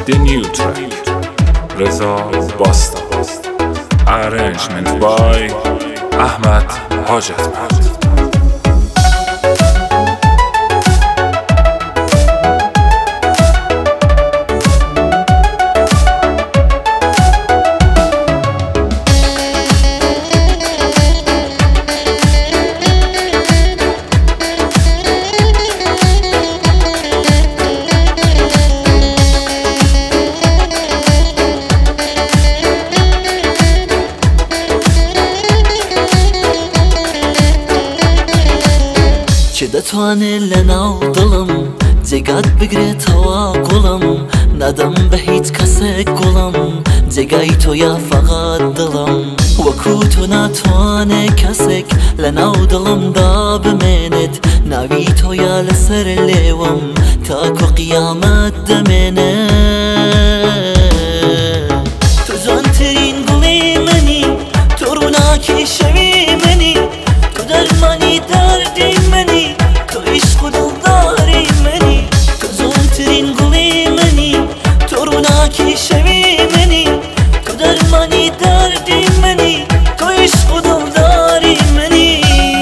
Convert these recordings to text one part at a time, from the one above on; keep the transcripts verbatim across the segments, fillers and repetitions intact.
The new track رضا باستا Arrangement by احمد حاجتمند. چه دتوانه لناو جگات بگره توا گلم ندم به هیچ کسی گلم جگای تو یا فقط دلم وکو تو نتوانه کسک لناو دلم دا بمینت ناوی تو یا لسر لیوم تاکو قیامت دمینه تو جانترین گلی منی تو روناکی شوی منی تو درمانی دردی منی تو عشق و دلداری منی تو زونترین گلی منی تو روناکی شوی منی تو درمانی دردی منی تو عشق و دلداری منی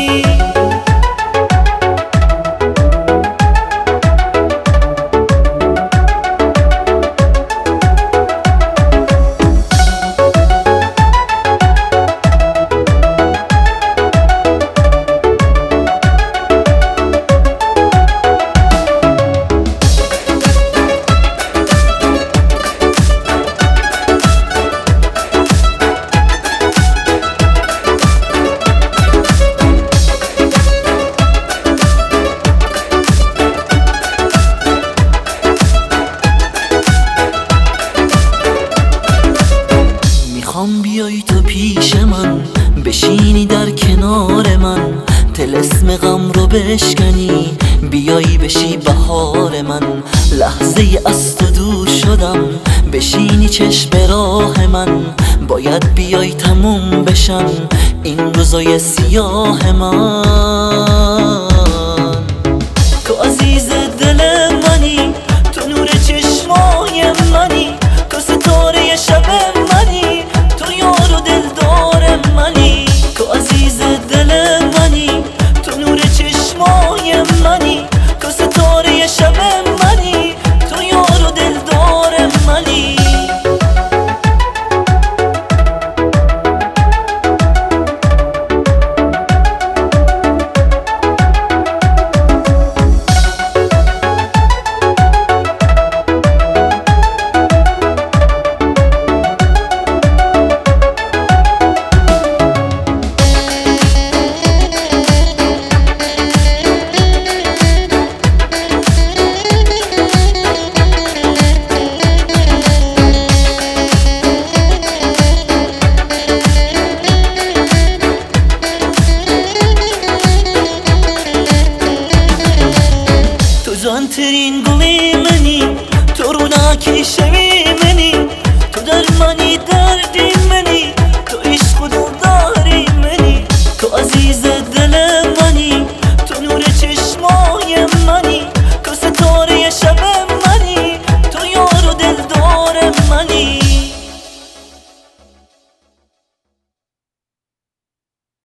میخوام بیای تو پیش من بشینی در کنار من طلسم غم رو بشکنی بیای بشی بهار من لحظه از تو دور شدم بشینی چشم به راه من باید بیای تموم بشن این روزای سیاه من تو عزیز دل منی تو نور چشمای منی تو ستاره شب منی تو یار و دلدار منی تو عزیز دل منی تو نور چشمای منی تو ستاره شب منی تو یار و دلدار منی جانترین گلی منی تو روناکی شوی منی تو درمانی